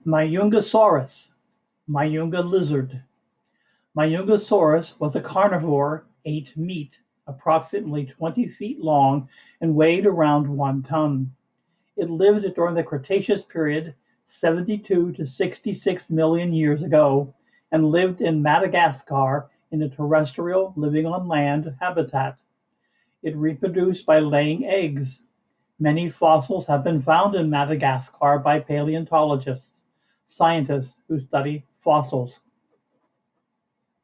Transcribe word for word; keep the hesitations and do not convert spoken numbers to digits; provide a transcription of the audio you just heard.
Mayungasaurus, Mayunga lizard. Mayungasaurus was a carnivore, ate meat, approximately twenty feet long, and weighed around one ton. It lived during the Cretaceous period, seventy-two to sixty-six million years ago, and lived in Madagascar in a terrestrial, living on land habitat. It reproduced by laying eggs. Many fossils have been found in Madagascar by paleontologists, scientists who study fossils.